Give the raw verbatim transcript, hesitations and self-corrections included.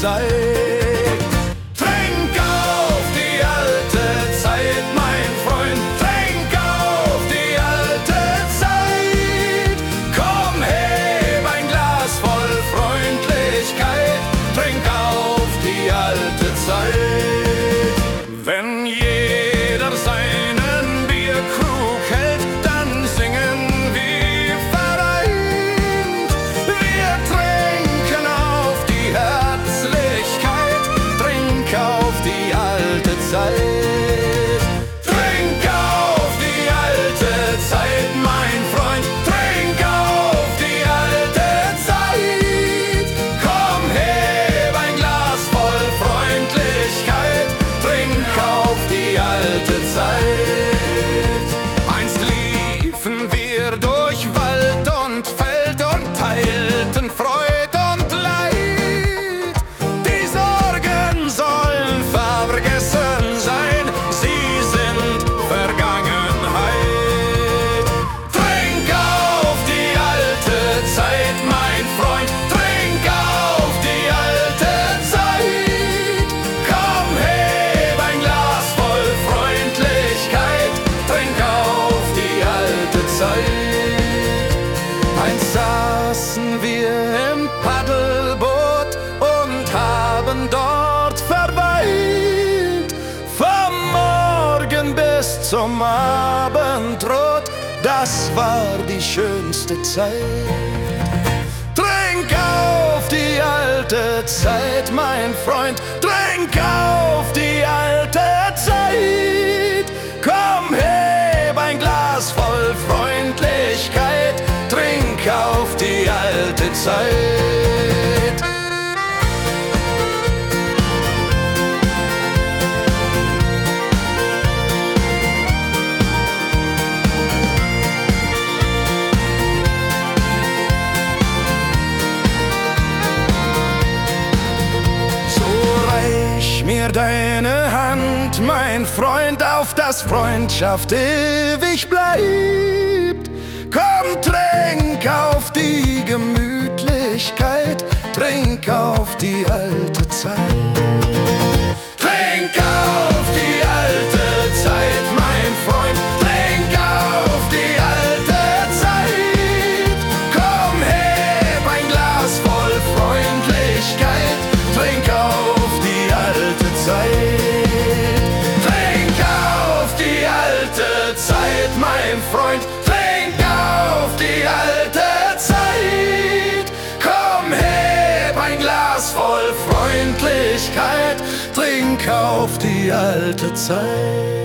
Zeit. Trink auf die alte Zeit, mein Freund, trink auf die alte Zeit. Komm, heb ein Glas voll Freundlichkeit, trink auf die alte Zeit. Wenn jeder seinen Bierkrug hält, dann singen wir vereint. Wir trinken auf die Herzlichkeit, trink auf die alte Zeit. Trink auf die alte Zeit, mein Freund, trink auf die alte Zeit. Komm, heb ein Glas voll Freundlichkeit, trink auf die alte Zeit. Einst liefen wir durch Wald und Feld und teilten Freud und Leid. Die Sorgen sollen vergessen sein, sie sind Vergangenheit. Trink auf die alte Zeit, mein Freund, trink auf die alte Zeit. Komm, heb ein Glas voll Freundlichkeit, trink auf die alte Zeit. Einst saßen wir im Paddelboot und haben dort verweilt. Vom Morgen bis zum Abendrot, das war die schönste Zeit. Trink auf die alte Zeit, mein Freund, trink auf die alte Zeit. Komm, heb ein Glas voll Freundlichkeit, trink auf die alte Zeit. So reich mir deine Hand, mein Freund, auf dass Freundschaft ewig bleibt. Komm, trink auf die Gemütlichkeit, trink auf die alte Zeit. Trink auf die alte Zeit, mein Freund, trink auf die alte Zeit. Komm, heb ein Glas voll Freundlichkeit, trink auf die alte Zeit. Trink auf die alte Zeit, mein Freund, trink auf die alte Zeit. Komm, heb ein Glas voll Freundlichkeit, trink auf die alte Zeit.